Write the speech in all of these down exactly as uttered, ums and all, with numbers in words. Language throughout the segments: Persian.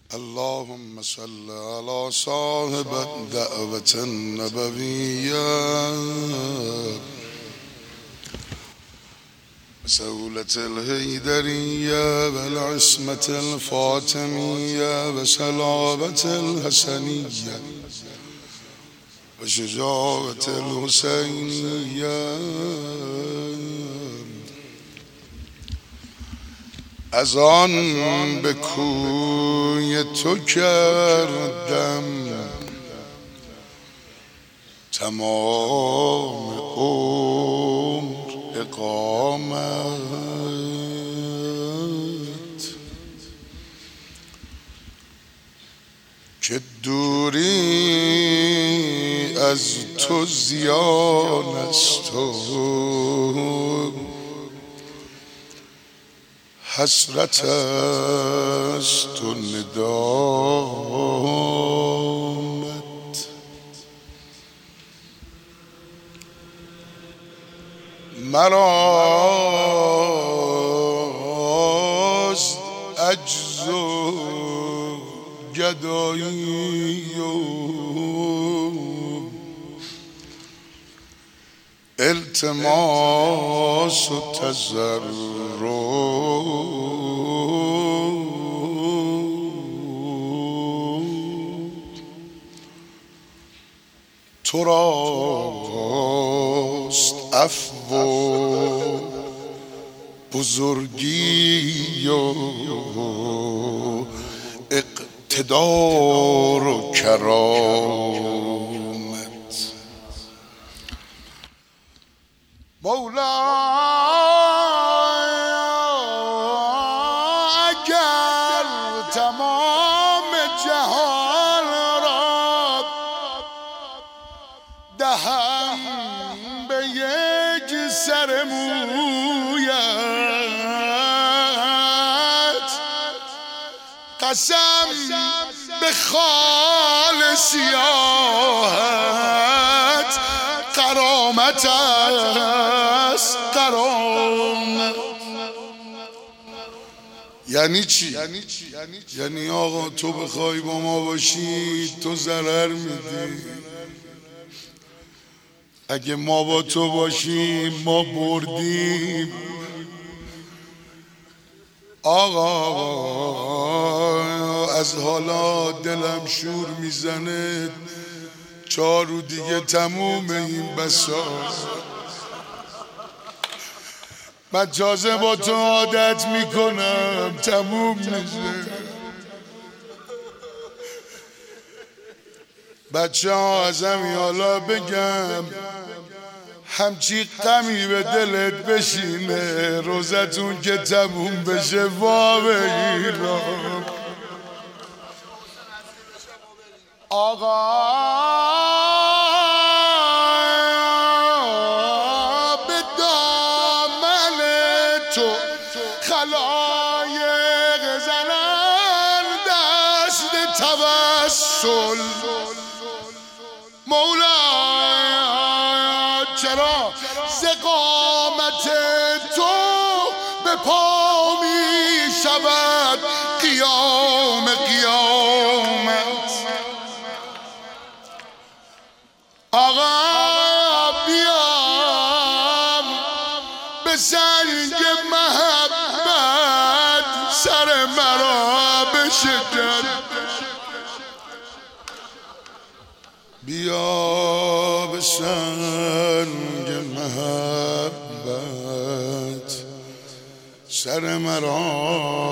اللهم صل على صاحب الدعوة النبوية سولة الهيدرية والعصمة الفاطمية وسلامة الحسنية وشجاعة الحسينية. از آن به کوی تو کردم تمام عمر اقامت، که دوری از تو زیان است و حسرت است و ندامت. مراست عجز و گدایی و التماس و تضرع، تو راست عفو و بزرگی و اقتدار و کرامت. مولا اگر تمام جهان را دهم به یک سر مویت، قسم به خال سیاهت کرامت است کرامت. یعنی چی؟ یعنی آقا تو بخوای با ما باشی تو ضرر میدی، اگه ما با تو باشیم ما بردیم. آقا از حالا دلم شور میزنه، چهار رو دیگه تموم این بساط. من تازه با تو عادت میکنم تموم میشه. بچه ها از همین حالا بگم همچی غمی به دلت بشینه روزتون که تموم بشه وا بگیرم. آقا به دامن تو خلایق زنن دست توسل. مولا چرا ز قامت تو به پا می شود قیام قیامت. آقا بیام به سنگ محبت سر مرا بشکن. بیا به سنگ محبت سر مرا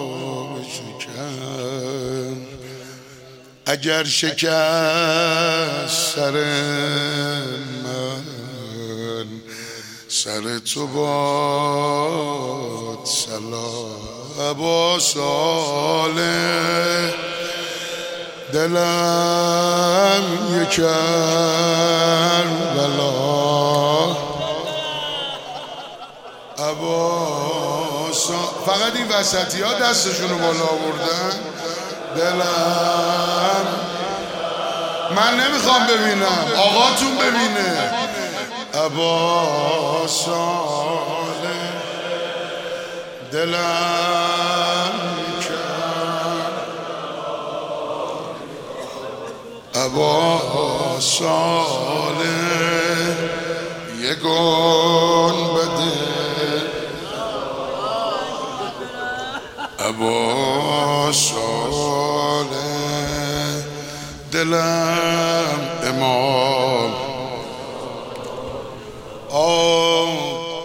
بشکن. اگر شکست سر من سر تو باد صلاح با صالح. دلم یک کربلا عباس. فقط این وسطی ها دستشونو بالا آوردن. دلم من نمیخوام ببینم، آقاتون ببینه. عباس دلم کرد ابا صالح یگان بده ابا صالح دلم امام آه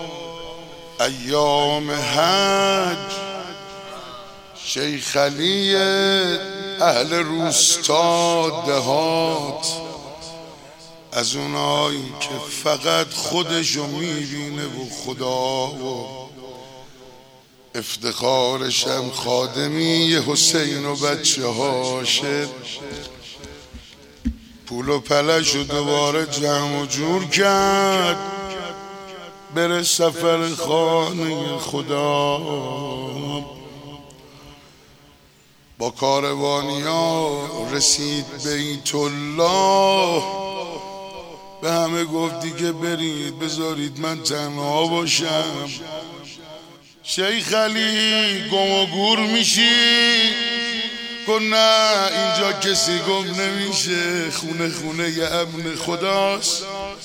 ایام حج شیخ علی اهل روستا دهات از اونایی که فقط خودشو میبینه و خدا و افتخارشم خادمی حسین و بچه هاشه پول و پلشو دوباره جمع و جور کرد بره سفر خانه خدا با کاروانیا رسید بیت الله به همه گفت دیگه برید بذارید من تنها باشم شیخ علی گم و گور میشی گفت نه اینجا کسی گم نمیشه خونه خونه ی امن خداست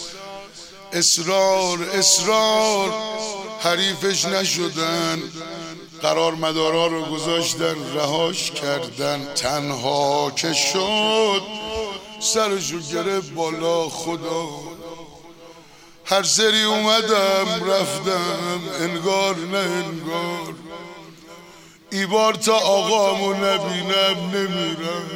اصرار اصرار حریفش نشدن قرار مدارا رو گذاشتن رهاش کردن تنها که شد سرشو گرفت بالا خدا هر سری اومدم رفتم انگار نه انگار ای بار تا آقامو نبینم نمیرم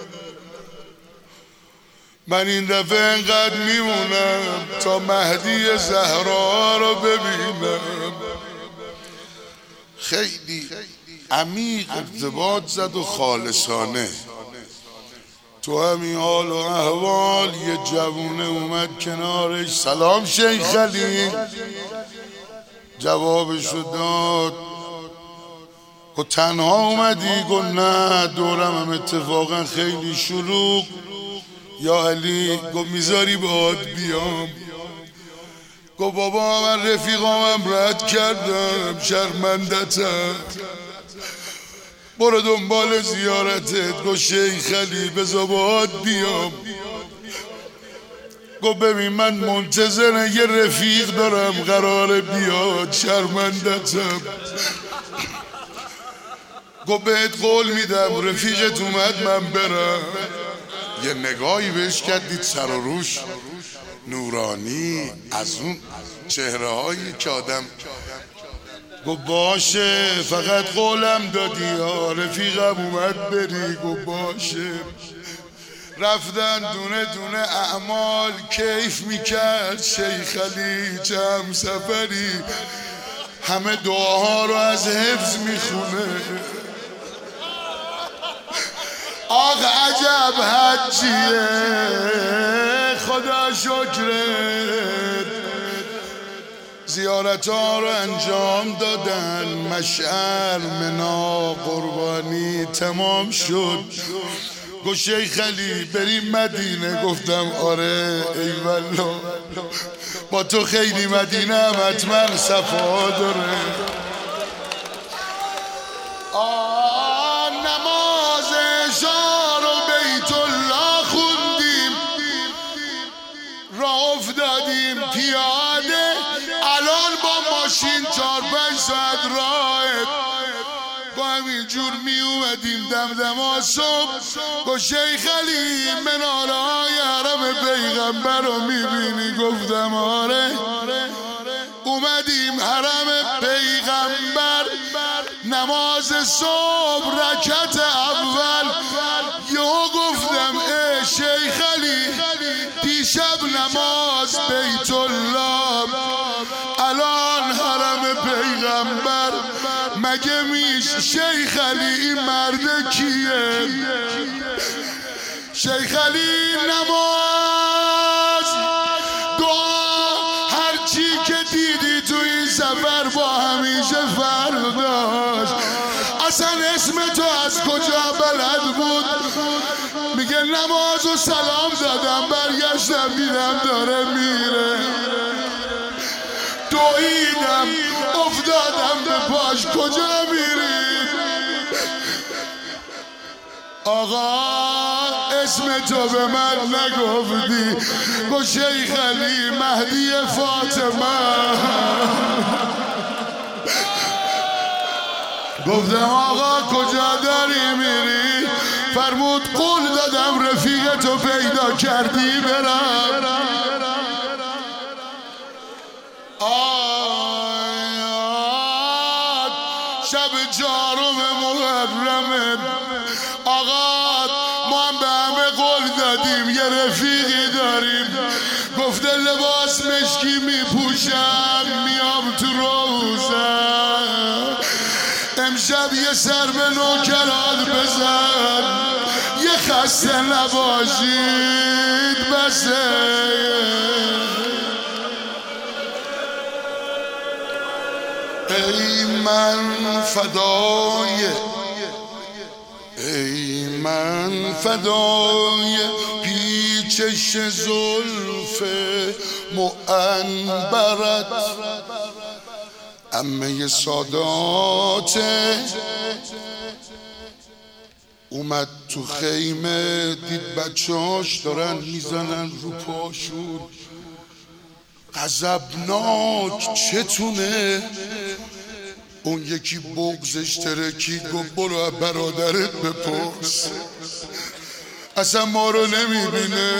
من این دفعه انقدر میمونم تا مهدی زهرا رو ببینم خیلی عمیق ارتباط زد و خالصانه تو همین حال و احوال یه جوونه اومد کنارش سلام شیخ علی جوابشو داد و تنها اومدی گفت نه دورم هم اتفاقا خیلی شلوغ یا علی گفت میذاری باهات بیام گفت بابا من رفیقامم رد کردم شرمندتم برو دنبال زیارتت گفت شیخ علی بذار باهات بیام گفت ببین من منتظر یه رفیق دارم قراره بیاد شرمندتم گفت بهت قول میدم رفیقت اومد من برم یه نگاهی بهش کردید سر و روش نورانی از اون چهره هایی که آدم گفت باشه فقط قولم دادی ها رفیقم اومد بری گفت باشه رفتن دونه دونه اعمال کیف میکرد شیخ علی چه سفری همه دعاها رو از حفظ میخونه آق عجب حجیه خدا شکرت زیارت ها رو انجام دادن مشعر منا قربانی تمام شد گفت شیخ علی بریم مدینه گفتم آره ای والله با تو خیلی مدینه هم حتما صفا داره آه نماز عشا رو بیت الله خوندیم راه افتادیم پیاده الان با ماشین چار پنج ساعت راه با همینجور می اومدیم دمدما صبح با شیخ علی مناره های حرم پیغمبر رو می بینی گفتم آره اومدیم حرم پیغمبر نماز صبح رکعت اول یهو گفتم ای شیخ علی دیشب نماز بیت الله الان حرم پیغمبر مگه میش شیخ علی این مرد کیه شیخ علی نماز دعا هرچی که دیدی تو این سفر با همیشه فرق داشت اصلا اسم تو از کجا بلد بود میگه نماز و سلام دادم برگشتم دیدم داره میره دویدم افتادم به پاش کجا میری آقا اسم تو به من نگفتی با شیخ علی مهدی فاطمه گفتم آقا کجا داری میری فرمود قول دادم رفیق تو پیدا کردی برم آیات شب چهارم محرم آقا ما هم به همه قول دادیم یه رفیقی داریم گفته لباس مشکی میپوشم میام تو روزه امشب یه سر به نوکرات بزن یه خسته نباشید بسه ای من فدای ای من فدای پیچش زلف معنبرت عمه سادات اومد تو خیمه دید بچه‌هاش دارن میزنن رو پاشون غضبناک چتونه اون یکی بغضش ترکید گفت برو برادرت بپرس اصلا ما رو نمیبینه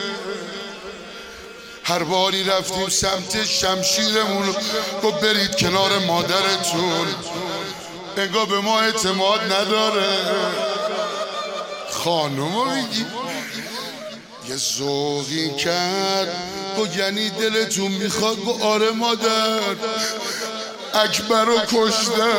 هر باری رفتیم سمت شمشیرمون گفت برید کنار مادرتون انگار به ما اعتماد نداره خانومو میگی یه ذوقی کرد گفت یعنی دلتون میخواد گفت آره مادر اکبر رو کشته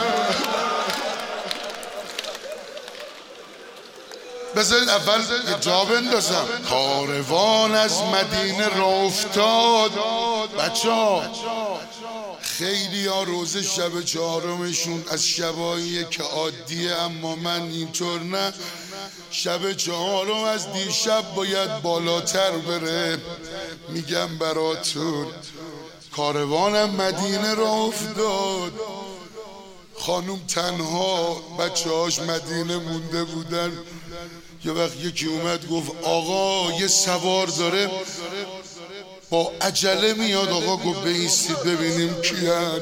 بذارید اول جا بندازم کاروان از مدینه را افتاد بچه ها خیلی ها روز شب چهارمشون از شباییه که عادیه اما من اینطور نه شب چهارم از دیشب باید بالاتر بره میگم براتون کاروانم مدینه را افتاد خانوم تنها بچه هاش مدینه مونده بودن یه وقت یکی اومد گفت آقا یه سوار داره با عجله میاد آقا گفت بایستید ببینیم کیان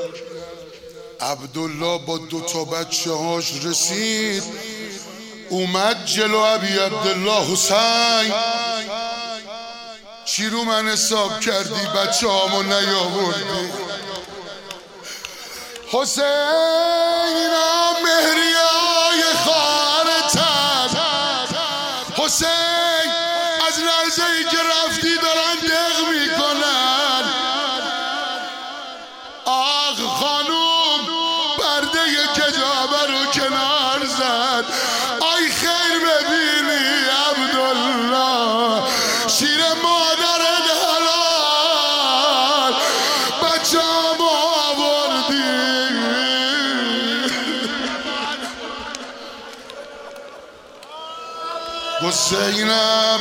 عبدالله با دوتا بچه هاش رسید اومد جلو ابی عبدالله حسین چی رو من حساب کردی بچه هامو نیاوردی حسینم مهریای خواهرتن حسین از لحظه ای که رفتی دارن دق میکنن آخ خانوم برده کجابه رو کنار زد آی خیر ببینی عبدالله شیر مادر حلال بچه همو آوردی گفت زینب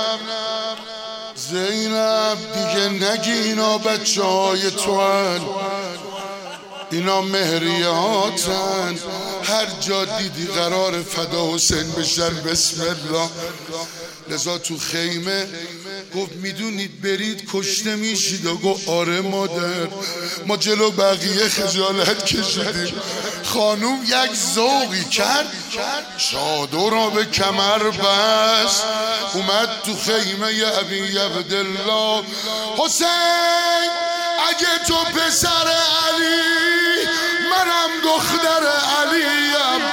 زینب دیگه نگی اینا بچه های تو هن اینا مهریاتن هر جا دیدی قرار فدا حسین بشن بسم الله لذا تو خیمه گفت میدونید برید کشته میشید و گفت آره مادر ما جلو بقیه خجالت کشیدیم خانوم یک ذوقی کرد چادر را به کمر بست اومد تو خیمه ابی عبدالله حسین اگه تو پسر علی منم دختر علیم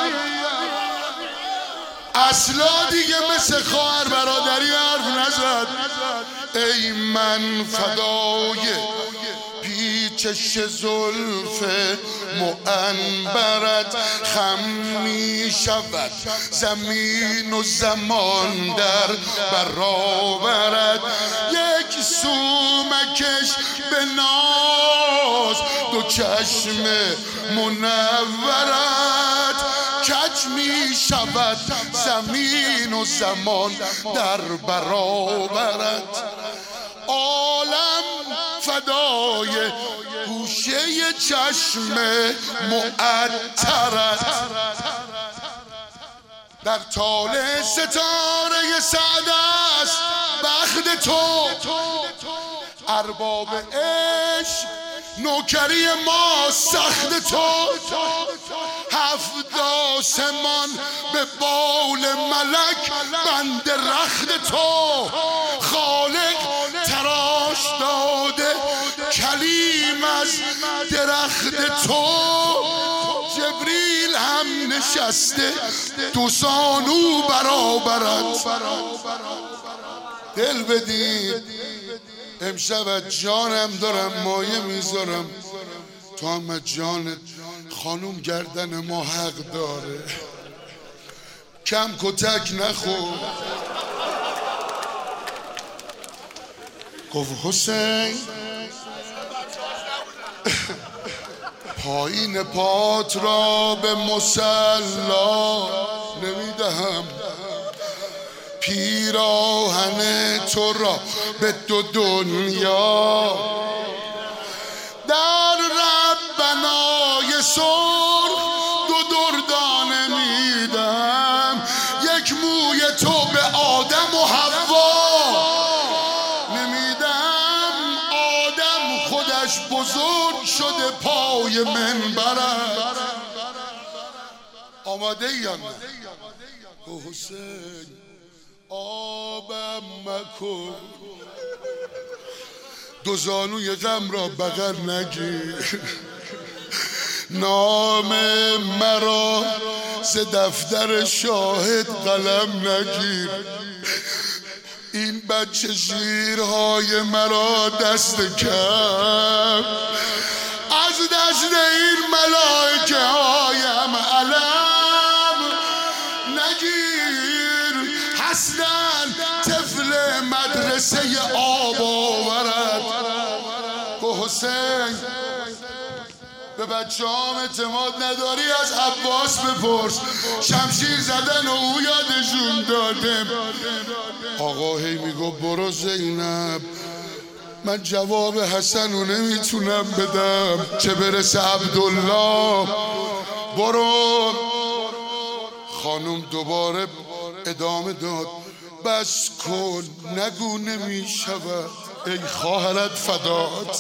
اصلا دیگه مثل خواهر برادری حرف نزد ای من فدای پیچش زلف معنبرت خم می شود زمین و زمان در برابرت یک سومکش به ناز دو چشم منورت کج می شود زمین و زمان در برابرت عالم فدای گوشه چشم معطرت در طال ستاره سعد است بخت تو، ارباب عشق نوکری ما سخت تو، هفت آسمان به بال ملک بند رخت تو، خالق تراش داده کلیم از درخت تو، جبریل هم نشسته دو زانو برابرت. دل بدید امشب از جانم دارم مایه میذارم، تو هم از جانت خانوم گردن ما حق داره، کم کتک نخور. گفت حسین پایین پات را به مصلا نمیدهم، پیراهن تو را به دو دنیا، در ربنای سرخ دو دردانه میدم، یک موی تو به آدم و حوا نمیدم، آدم خودش بزرگ شده پای منبرت. آماده یا نه؟ حسین آبم مکن، دو زانوی غم را بغل نگیر، نام مرا ز دفتر شاهد قلم نگیر، این بچه شیرهای مرا دست کم از دست این ملائکه هایم علم نگیر، هستن طفل مدرسه آب آورد. گو حسین به بچه هم اعتماد نداری از عباس بپرس، شمشیر زدن و او یادشون دادم. آقا هی میگو برو زینب، من جواب حسن رو نمیتونم بدم چه برسه عبدالله، برو. خانم دوباره ادامه داد بس کن نگو نمیشود ای خواهرت فدات،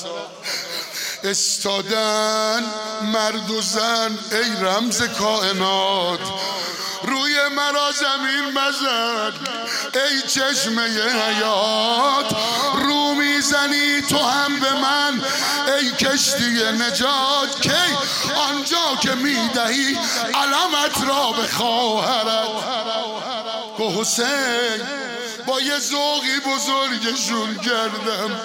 استادن مرد و زن ای رمز کائنات، روی مرا زمین مزن ای چشمه حیات، رو میزنی تو هم به من ای کشتی نجات، کی آنجا که میدهی علمت را به خواهرت. گو حسین با یه ذوقی بزرگشون کردم،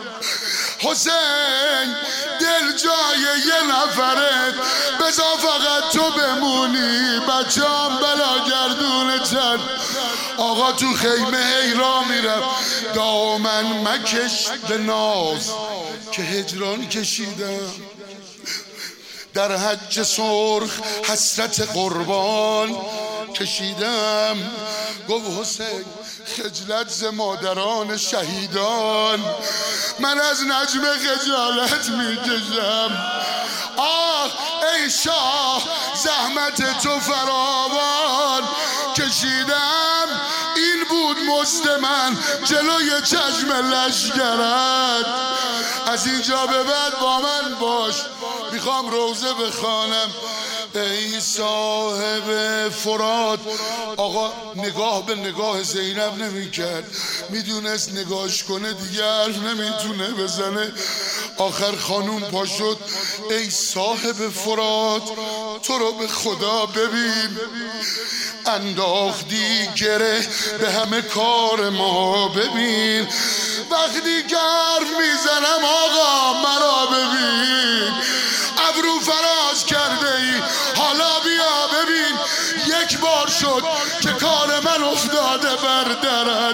حسین دل جای یه نفره بذار فقط تو بمونی، بچه هم بلا گردونه چند. آقا تو خیمه حیرا میرم دامن مکش به ناز که هجران کشیدم، در حج سرخ حسرت قربان کشیدم. گفت حسین خجلت ز مادران شهیدان، من از نجم خجالت میکشم. آه ای شاه زحمت تو فراوان کشیدم، این بود مزد من جلوی چشم لشکرت. از اینجا به بعد با من باش، میخوام روزه بخوانم. ای صاحب فرات. آقا نگاه به نگاه زینب نمیکرد، میدونست نگاهش کنه دیگه حرف نمیتونه بزنه. آخر خانوم پا شد ای صاحب فرات تو رو به خدا ببین، انداختی گره به همه کار ما ببین، وقتی که حرف میزنم آقا مرا ببین، ابرو فراز کرده ای حالا بیا ببین، یک بار شد که کار من افتاده بر درت.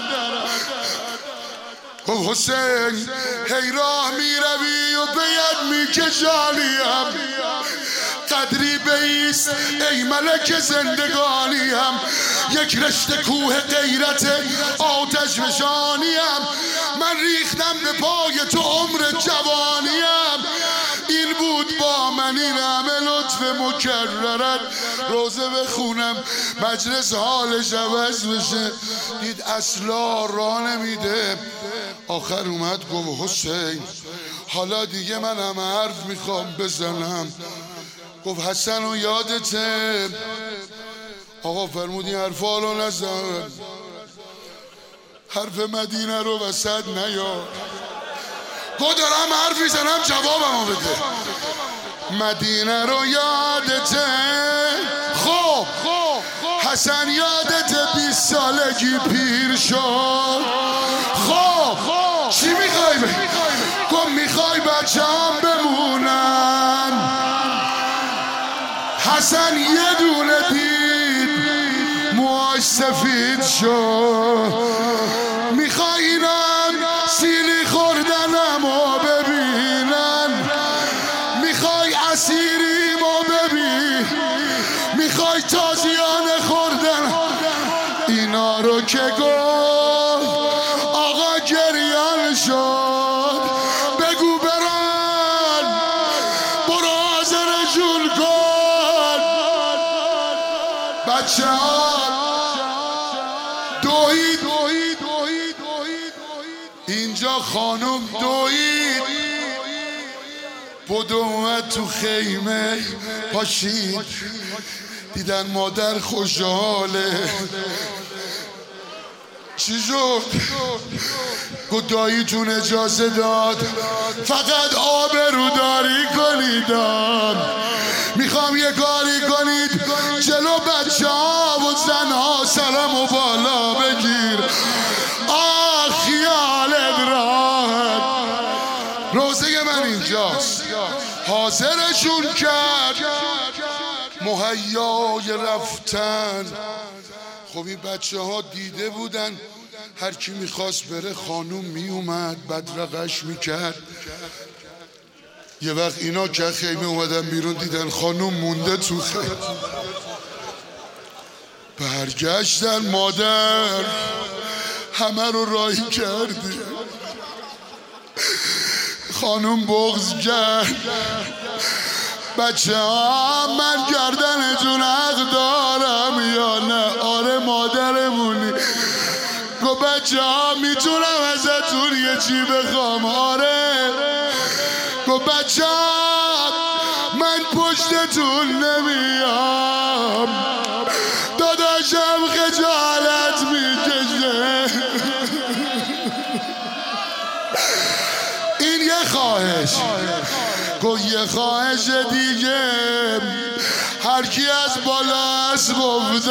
گفت حسین هی راه میروی و بید میکشانیم، قدری بیست ای ملک زندگانیم، یک رشته کوه غیرت آتش فشانیم، من ریختم به پای تو عمر جوانیم، این بود با من این همه لطف مکررت. روزه بخونم مجلس حالش عوض بشه، دید اصلا راه نمیده. آخر اومد گفت حسین حالا دیگه من هم حرف میخوام بزنم. گفت حسن و یادته؟ آقا فرمودی حرفا رو نزن، حرف مدینه رو وسط نیار. گفت دارم حرف میزنم جوابمو بده. مدینه رو یادته؟ خب حسن یادته بیست سالگی پیر شد؟ خب چی میخوای بگی؟ گفت میخوای بچه هم بمونن؟ حسن یه دونه دید موهاش سفید شد. میخوای اینم سیلی خوردنمو ببینن؟ میخوای اسیریمو ببین؟ میخوای تازیانه خوردن اینا رو که گفت آقا گریان شد. بگو برن برو حاضر جون کن. بچه ها دوید اینجا خانم دوید بدو اومد تو خیمه پاشید، دیدن مادر خوشحاله. چی شد؟ گفت داییتون اجازه داد فقط آبروداری کنید، میخوام یه کاری کنید جلو بچه ها و زن ها سرم و بالا بگیر. آه خیالت راحت. روزه من اینجاست. حاضرشون کرد مهیای رفتن. خب این بچه ها دیده بودن هر کی میخواست بره خانوم میومد بدرقش میکرد. یه وقت اینا که خیمه اومدن بیرون دیدن خانوم مونده تو خیمه، برگشتن مادر همه رو راهی کردی. خانوم بغض کرد. بچه ها من گردنتون حق دارم یا نه؟ آره مادرمونی. گفت بچه ها میتونم ازتون یه چی بخوام؟ آره. گفت بچه ها من پشتتون نمیام، داداشم خجالت میکشه. این یه خواهش. گفت یه خواهش دیگه، هر کی از بالا اسب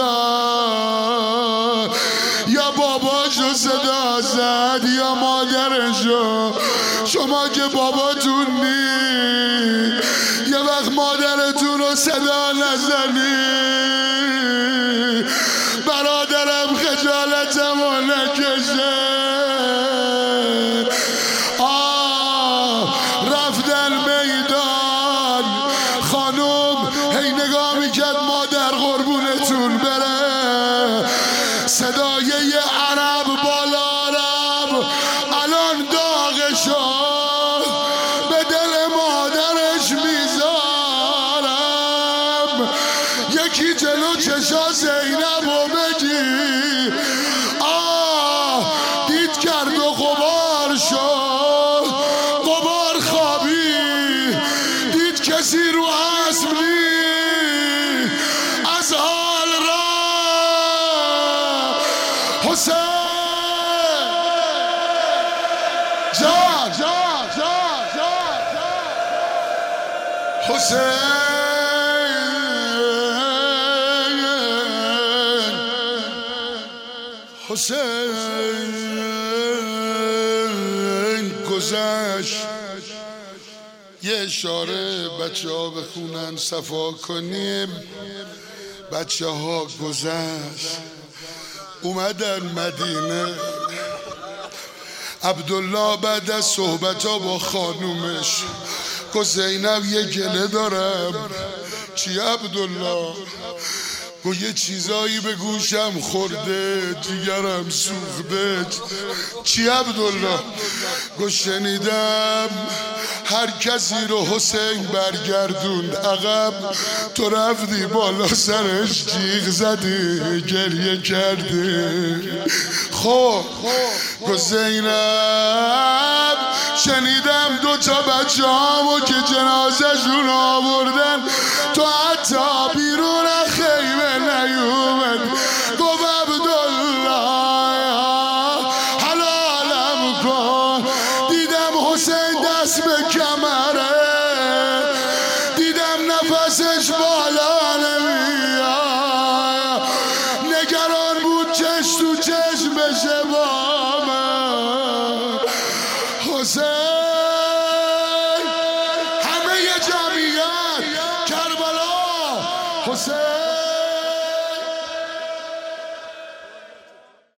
افتاد یا باباشو صدا زد یا مادرشو، شما که باباتون نی یه وقت مادرتون رو صدا نزنی، برادرم خجالتم رو نکشه. رفتن میدان. خانوم هی نگاه میکرد مادر قربونتون بره. صدای یه عرب بالا عرب الان داغشو به دل مادرش میذارم. یکی جلو چشا زینب رو بگی. آه دید کرد و غبار شد، غبار خوابی. دید کسی رو اسب نی از حال را. حسین جان جان جان جان حسین حسین گذشت. یه اشاره بچه ها بخونن صفا کنیم. بچه ها گذشت اومدن مدینه. عبدالله بعد از صحبت ها با خانومش گفت زینب یه گله دارم. چی عبدالله؟ گو یه چیزایی به گوشم خورده جیگرم سوخته. چی عبدالله؟ گو شنیدم هر کسی رو حسین برگردوند عقب، تو رفتی بالا سرش جیغ زدی گریه کرده. خب گو زینب شنیدم دو تا بچه هامو که جنازشون آوردن تو حتی بیرون خیمه نیومد. گفت عبدالله حلالم کن، دیدم حسین دست به کمره، دیدم نفسش بالا نمیاد، نگران بود چش تو چش بشه با من. حسین همه جمعیت کربلا، حسین